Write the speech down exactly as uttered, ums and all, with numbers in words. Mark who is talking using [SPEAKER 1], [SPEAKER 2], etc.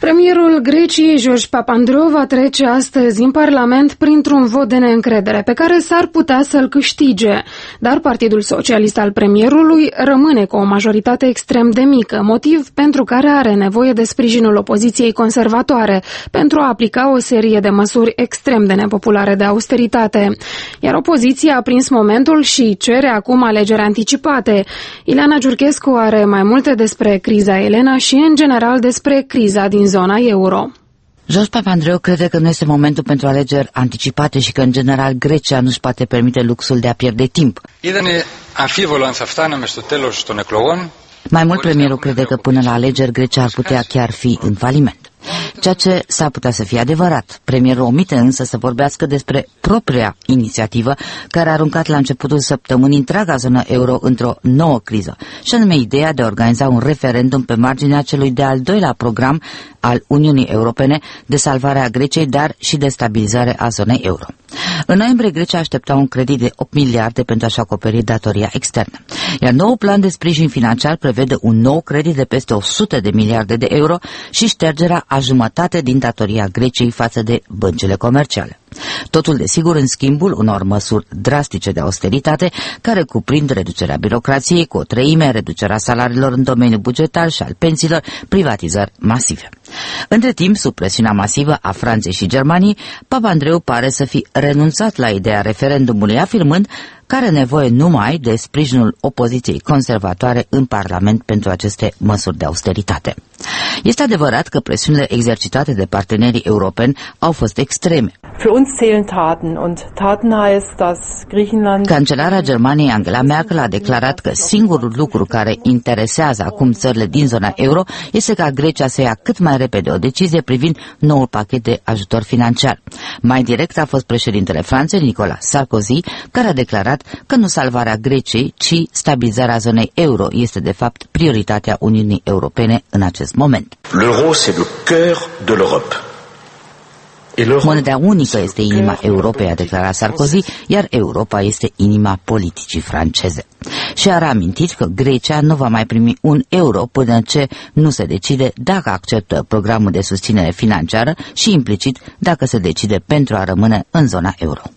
[SPEAKER 1] Premierul Greciei, George Papandreou, va trece astăzi în Parlament printr-un vot de neîncredere, pe care s-ar putea să-l câștige. Dar Partidul Socialist al premierului rămâne cu o majoritate extrem de mică, motiv pentru care are nevoie de sprijinul opoziției conservatoare pentru a aplica o serie de măsuri extrem de nepopulare de austeritate. Iar opoziția a prins momentul și cere acum alegeri anticipate. Ileana Giurchescu are mai multe despre criza Elena și, în general, despre criza din zona euro.
[SPEAKER 2] George Papandreou crede că nu este momentul pentru alegeri anticipate și că, în general, Grecia nu-și poate permite luxul de a pierde timp. Mai mult, premierul crede că până la alegeri Grecia ar putea chiar fi în faliment. Ceea ce s-ar putea să fie adevărat. Premierul omite însă să vorbească despre propria inițiativă care a aruncat la începutul săptămânii întreaga zonă euro într-o nouă criză, și anume ideea de a organiza un referendum pe marginea celui de-al doilea program al Uniunii Europene de salvare a Greciei, dar și de stabilizare a zonei euro. În noiembrie, Grecia aștepta un credit de opt miliarde pentru a-și acoperi datoria externă, iar noul plan de sprijin financiar prevede un nou credit de peste o sută de miliarde de euro și ștergerea a jumătate din datoria Greciei față de băncile comerciale. Totul, desigur, în schimbul unor măsuri drastice de austeritate, care cuprind reducerea birocrației cu o treime, reducerea salariilor în domeniul bugetar și al pensiilor, privatizări masive. Între timp, sub presiunea masivă a Franței și Germaniei, Papandreou pare să fi renunțat la ideea referendumului, afirmând că are nevoie numai de sprijinul opoziției conservatoare în Parlament pentru aceste măsuri de austeritate. Este adevărat că presiunile exercitate de partenerii europeni au fost extreme. Cancelarea Germaniei, Angela Merkel, a declarat că singurul lucru care interesează acum țările din zona euro este ca Grecia să ia cât mai repede o decizie privind noul pachet de ajutor financiar. Mai direct a fost președintele Franței, Nicolas Sarkozy, care a declarat că nu salvarea Greciei, ci stabilizarea zonei euro este de fapt prioritatea Uniunii Europene în acest moment.
[SPEAKER 3] L'euro, c'est le cœur de l'Europe.
[SPEAKER 2] Moneda unică este inima Europei, a declarat Sarkozy, iar Europa este inima politicii franceze. Și a reamintit că Grecia nu va mai primi un euro până ce nu se decide dacă acceptă programul de susținere financiară și, implicit, dacă se decide pentru a rămâne în zona euro.